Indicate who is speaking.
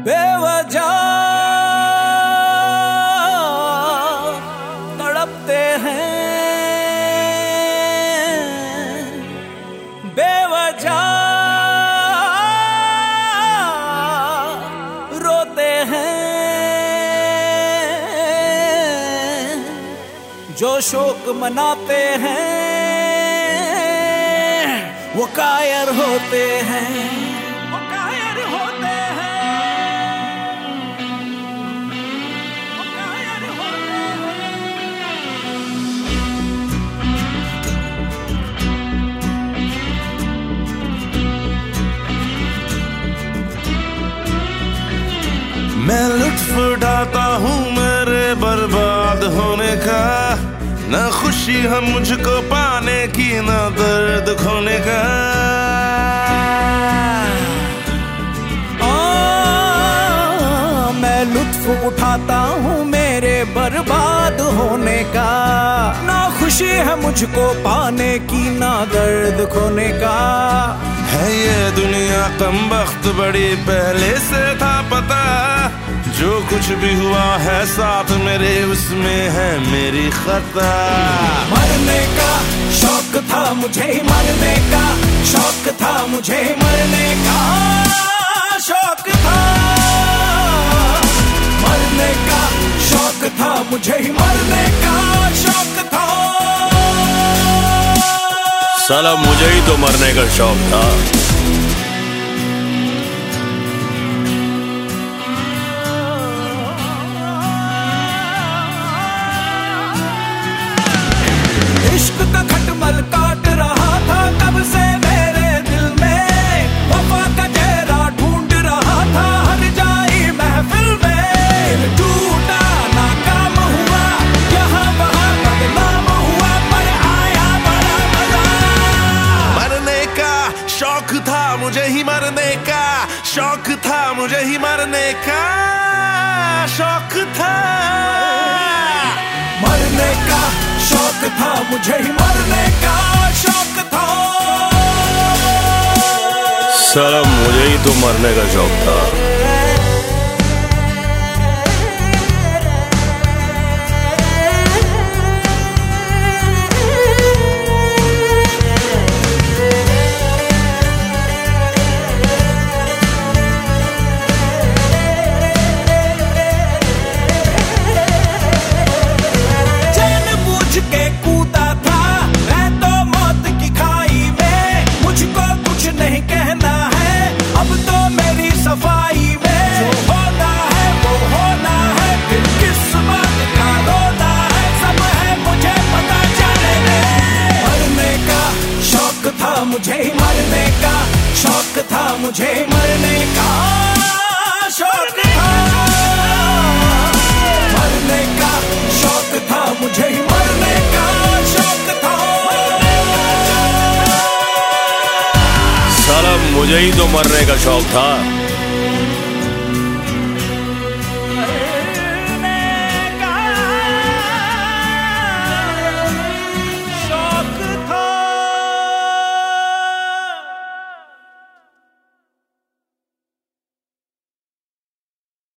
Speaker 1: बेवजह तड़पते हैं, बेवजह रोते हैं। जो शोक मनाते हैं वो कायर होते हैं, वो कायर होते हैं, वो कायर होते
Speaker 2: हैं। मैं लुत्फ उठाता हूँ मेरे बर्बाद होने का, न खुशी है मुझको पाने की न दर्द खोने का।
Speaker 1: मैं लुत्फ उठाता हूँ मेरे बर्बाद होने का, ना खुशी है मुझको पाने की ना दर्द खोने का।
Speaker 2: है ये दुनिया कमबख्त बड़ी पहले से था पता, जो कुछ भी हुआ है साथ मेरे उसमें है मेरी खता।
Speaker 1: मरने का शौक था मुझे, मरने का शौक था मुझे, मरने का शौक था, मरने का शौक था मुझे, मरने का शौक था।
Speaker 3: साला मुझे ही तो मरने का शौक था।
Speaker 1: इश्क का खटमल काट रहा था कब से मेरे दिल में, वफा का चेहरा ढूंढ रहा था हर जाई महफिल में। टूटा नाकाम हुआ यहाँ वहाँ बदनाम हुआ, पर आया बड़ा मजा।
Speaker 2: मरने का शौक था मुझे ही, मरने का शौक था मुझे ही, मरने का शौक था,
Speaker 1: मरने का शौक था मुझे ही, मरने का शौक था।
Speaker 3: साला मुझे ही तो मरने का शौक था। मुझे मरने का शौक था, मुझे मरने का शौक था, मरने का शौक था, मुझे मरने का शौक था। साला मुझे ही तो मरने का शौक था।